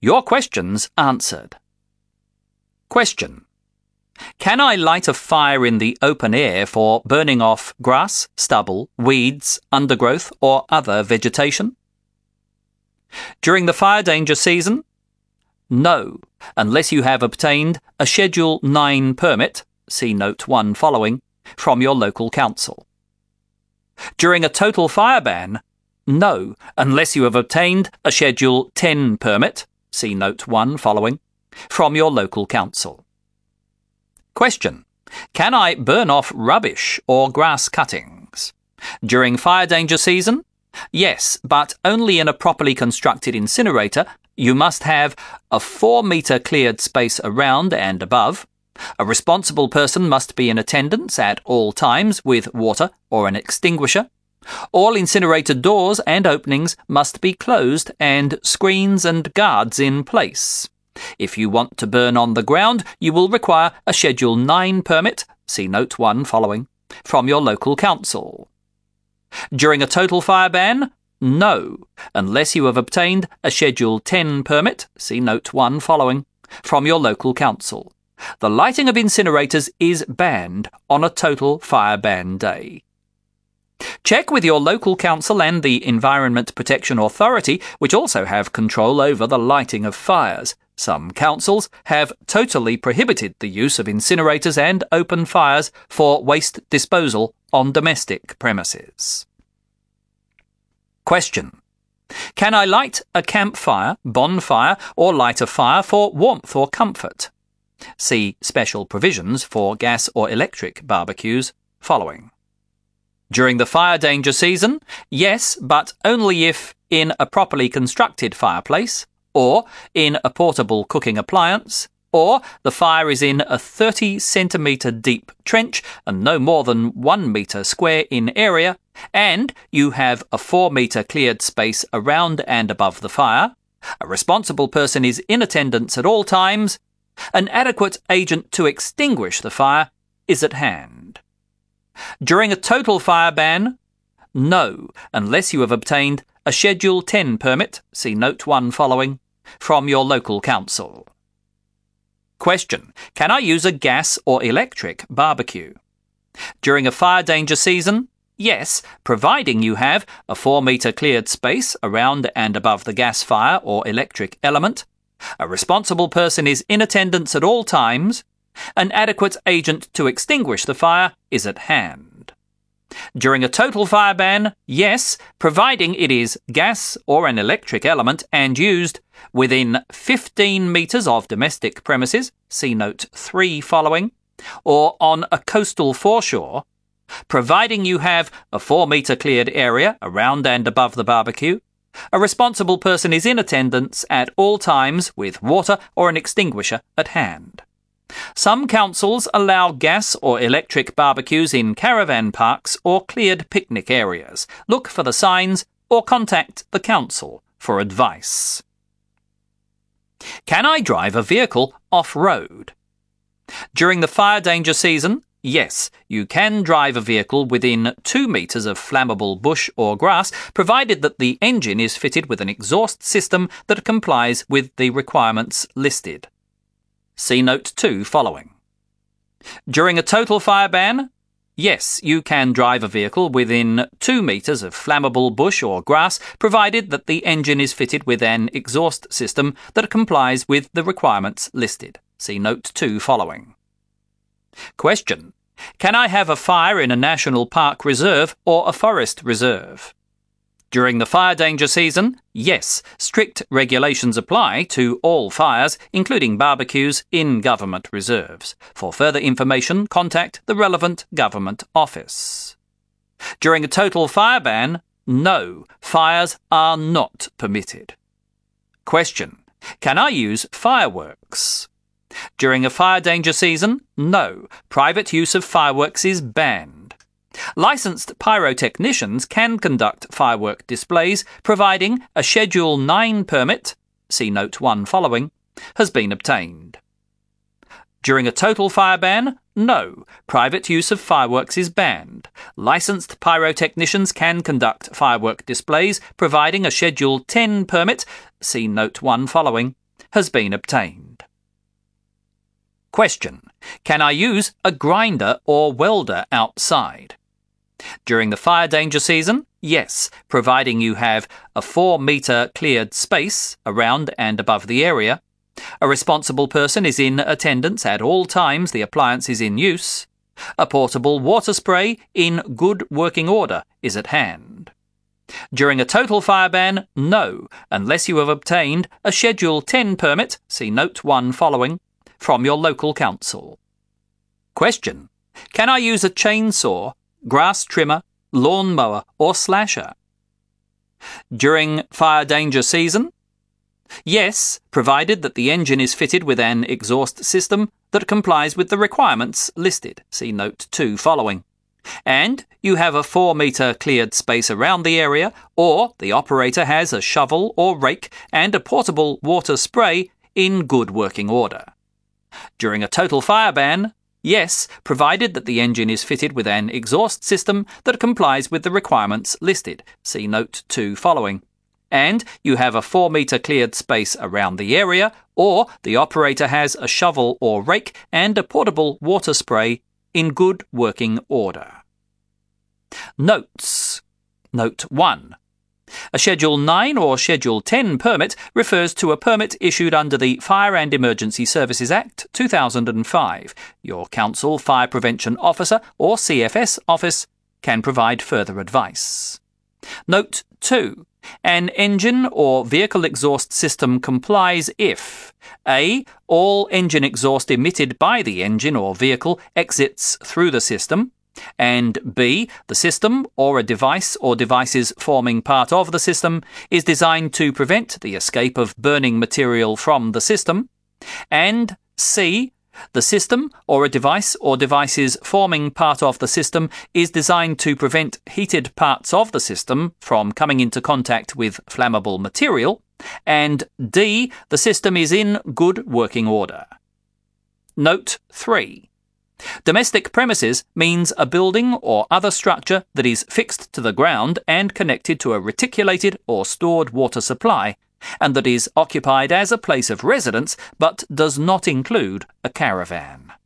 Your questions answered. Question. Can I light a fire in the open air for burning off grass, stubble, weeds, undergrowth, or other vegetation? During the fire danger season? No, unless you have obtained a Schedule 9 permit, see Note 1 following, from your local council. During a total fire ban? No, unless you have obtained a Schedule 10 permit, see Note 1 following, from your local council. Question. Can I burn off rubbish or grass cuttings? During fire danger season? Yes, but only in a properly constructed incinerator. You must have a 4-metre cleared space around and above. A responsible person must be in attendance at all times with water or an extinguisher. All incinerator doors and openings must be closed and screens and guards in place. If you want to burn on the ground, you will require a Schedule 9 permit, see Note 1 following, from your local council. During a total fire ban? No, unless you have obtained a Schedule 10 permit, see Note 1 following, from your local council. The lighting of incinerators is banned on a total fire ban day. Check with your local council and the Environment Protection Authority, which also have control over the lighting of fires. Some councils have totally prohibited the use of incinerators and open fires for waste disposal on domestic premises. Question. Can I light a campfire, bonfire, or light a fire for warmth or comfort? See special provisions for gas or electric barbecues following. During the fire danger season? Yes, but only if in a properly constructed fireplace, or in a portable cooking appliance, or the fire is in a 30-centimetre deep trench and no more than 1 metre square in area, and you have a 4-metre cleared space around and above the fire, a responsible person is in attendance at all times, an adequate agent to extinguish the fire is at hand. During a total fire ban? No, unless you have obtained a Schedule 10 permit, see Note 1 following, from your local council. Question. Can I use a gas or electric barbecue? During a fire danger season? Yes, providing you have a 4-metre cleared space around and above the gas fire or electric element, a responsible person is in attendance at all times, an adequate agent to extinguish the fire is at hand. During a total fire ban? Yes, providing it is gas or an electric element and used within 15 metres of domestic premises, see Note 3 following, or on a coastal foreshore, providing you have a 4-metre cleared area around and above the barbecue, a responsible person is in attendance at all times with water or an extinguisher at hand. Some councils allow gas or electric barbecues in caravan parks or cleared picnic areas. Look for the signs or contact the council for advice. Can I drive a vehicle off-road? During the fire danger season? Yes, you can drive a vehicle within 2 metres of flammable bush or grass, provided that the engine is fitted with an exhaust system that complies with the requirements listed. See Note 2 following. During a total fire ban? Yes, you can drive a vehicle within 2 metres of flammable bush or grass, provided that the engine is fitted with an exhaust system that complies with the requirements listed. See Note 2 following. Question. Can I have a fire in a national park reserve or a forest reserve? During the fire danger season? Yes, strict regulations apply to all fires, including barbecues, in government reserves. For further information, contact the relevant government office. During a total fire ban? No, fires are not permitted. Question. Can I use fireworks? During a fire danger season? No, private use of fireworks is banned. Licensed pyrotechnicians can conduct firework displays, providing a Schedule 9 permit, see Note 1 following, has been obtained. During a total fire ban? No, private use of fireworks is banned. Licensed pyrotechnicians can conduct firework displays, providing a Schedule 10 permit, see Note 1 following, has been obtained. Question: Can I use a grinder or welder outside? During the fire danger season, yes, providing you have a 4-metre cleared space around and above the area, a responsible person is in attendance at all times the appliance is in use, a portable water spray in good working order is at hand. During a total fire ban, no, unless you have obtained a Schedule 10 permit, see Note 1 following, from your local council. Question: Can I use a chainsaw, grass trimmer, lawn mower or slasher? During fire danger season? Yes, provided that the engine is fitted with an exhaust system that complies with the requirements listed, see Note 2 following, and you have a 4-metre cleared space around the area, or the operator has a shovel or rake and a portable water spray in good working order. During a total fire ban, yes, provided that the engine is fitted with an exhaust system that complies with the requirements listed, see Note 2 following, and you have a 4-metre cleared space around the area, or the operator has a shovel or rake and a portable water spray in good working order. Notes. Note 1. A Schedule 9 or Schedule 10 permit refers to a permit issued under the Fire and Emergency Services Act 2005. Your Council Fire Prevention Officer or CFS office can provide further advice. Note 2. An engine or vehicle exhaust system complies if A. All engine exhaust emitted by the engine or vehicle exits through the system, and B. The system or a device or devices forming part of the system is designed to prevent the escape of burning material from the system, and C. The system or a device or devices forming part of the system is designed to prevent heated parts of the system from coming into contact with flammable material, and D. The system is in good working order. Note 3. Domestic premises means a building or other structure that is fixed to the ground and connected to a reticulated or stored water supply, and that is occupied as a place of residence but does not include a caravan.